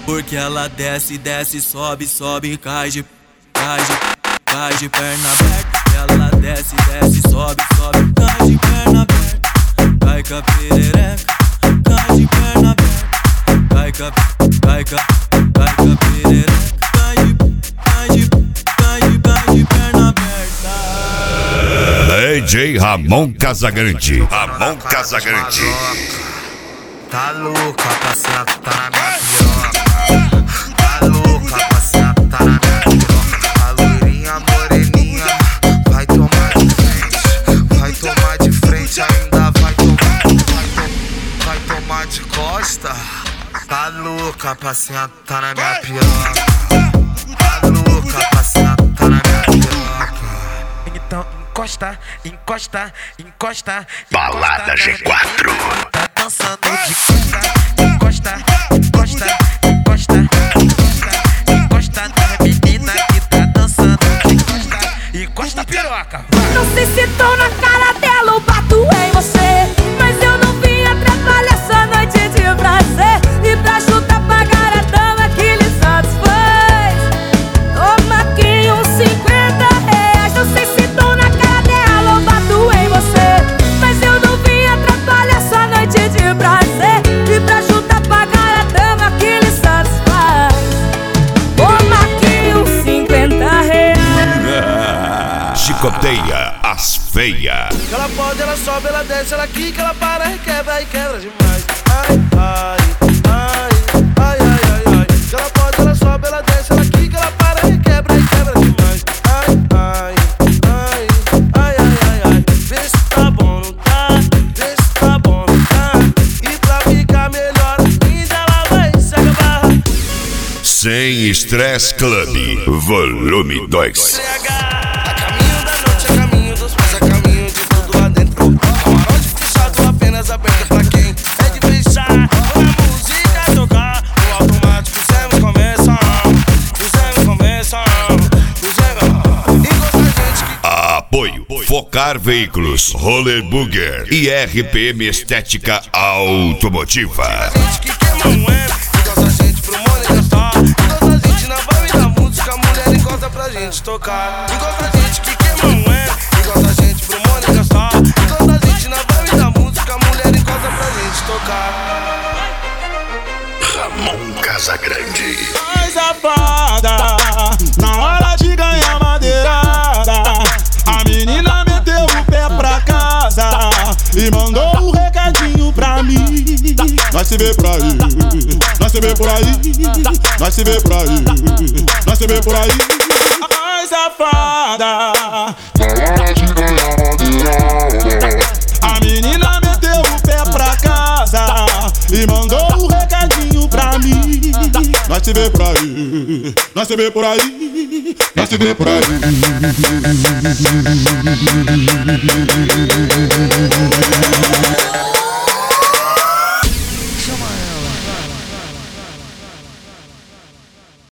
Porque ela desce, desce, sobe, sobe, cai de perna aberta. Ela desce, desce, sobe, sobe, cai de perna aberta. Cai com a perereca, cai de perna aberta. Cai com a perereca, cai de perna aberta. DJ Ramon Casagrande. Ramon Casagrande. Tá louca pra sentar na minha piroca. Tá louca pra sentar na minha piroca. A loirinha moreninha vai tomar de frente. Vai tomar de frente, ainda vai tomar de costa. Tá louca pra sentar na minha piroca. Tá louca pra sentar na minha piroca. Então encosta, encosta, encosta. Balada G4. Tá dançando de costa, encosta, encosta, encosta, encosta na menina que tá dançando de costa, encosta piroca. Não sei se tô na cara dela ou bato em você, mas eu não vim atrapalhar essa noite de prazer. E pra chutar pagar a dama que lhe satisfaz, toma aqui uns R$50. Não sei se tô na cara dela ou bato em você, mas eu não vim atrapalhar essa noite de prazer. E pra chutar pagar a dama que lhe satisfaz, toma aqui uns R$50. Chicoteia as feias. Ela pode, ela sobe, ela desce, ela quica, ela para, requebra e quebra demais. Ai, ai, ai, ai, ai, ai, ai. Ela pode, ela sobe, ela desce, ela quica, ela para, requebra e quebra demais. Ai, ai, ai, ai, ai, ai, ai. Vê se tá bom, não tá? Vê se tá bom, não tá? E pra ficar melhor ainda ela vai se acabar. Sem Estresse Club, volume 2. Aberta pra quem é de fechar. A música tocar no automático, Zé me começa. O Zé me começa. O Zé me... E gosta gente que... Apoio Focar Veículos, Roller Burger e RPM Estética Automotiva. Gente que queima um M, encosta a gente pro mundo encostar. Encosta a gente na vibe da música, a mulher encosta pra gente tocar. Encosta a gente que queima um M, encosta a gente pro mundo encostar. Encosta a gente na vibe da música, a mulher encosta pra gente tocar. Ramon Casagrande. Mais safada, na hora de ganhar madeirada, a menina meteu o pé pra casa e mandou um recadinho pra mim. Nós se vê por aí, nós se vê por aí, nós se vê por aí, nós se vê por aí. Mais safada, na hora de ganhar madeirada, a menina meteu o pé pra casa e mandou um recadinho pra mim. Nós se vê por aí, nós se vê por aí, nós se vê por aí.